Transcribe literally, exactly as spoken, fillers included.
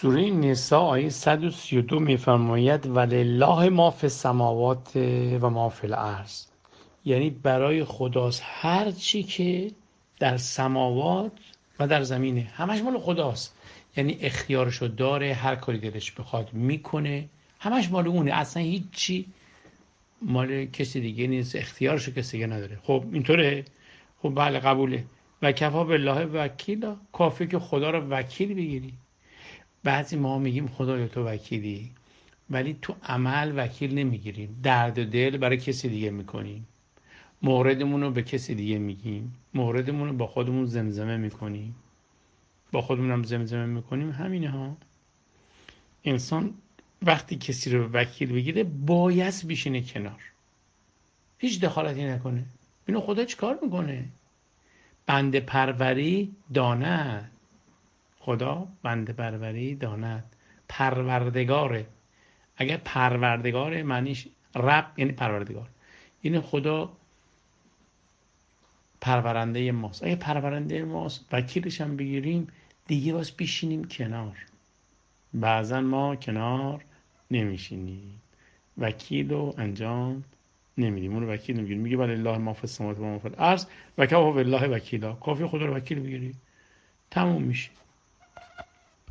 سوره نساء آیه صد و سی و دو میفرماید ولله ما فی السماوات و ما فی الارض، یعنی برای خداست هر چی که در سماوات و در زمینه، همش مال خداست. یعنی اختیارشو داره، هر کاری دلش بخواد میکنه، همش مال اونه، اصلا هیچی مال کسی دیگه نیست، اختیارشو کسی دیگه نداره. خب اینطوره. خب بله قبوله. و کفا بالله وکیلا، کافیه که خدا رو وکیل بگیری. بعضی ما میگیم خدایا تو وکیلی، ولی تو عمل وکیل نمیگیریم، درد دل برای کسی دیگه میکنیم، موردمون رو به کسی دیگه میگیم، موردمون رو با خودمون زمزمه میکنیم، با خودمون هم زمزمه میکنیم. همینه ها. انسان وقتی کسی رو وکیل بگیره باید بشینه کنار، هیچ دخالتی نکنه. اینو خدا چیکار میکنه؟ بنده پروری داند. خدا بنده پروری داند، پروردگاره. اگر پروردگار معنیش رب یعنی پروردگار، یعنی خدا پرورنده ماست. اگه پرورنده ماست وکیلش هم بگیریم دیگه باز بیشینیم کنار. بعضا ما کنار نمیشینیم، وکیل رو انجام نمیدیم، اون رو وکیل نمیگیریم. میگه ولی الله ما فی السماوات و ما فی الارض و کفی بالله وکیلا، کافی خدا رو وکیل بگیری تموم میشه.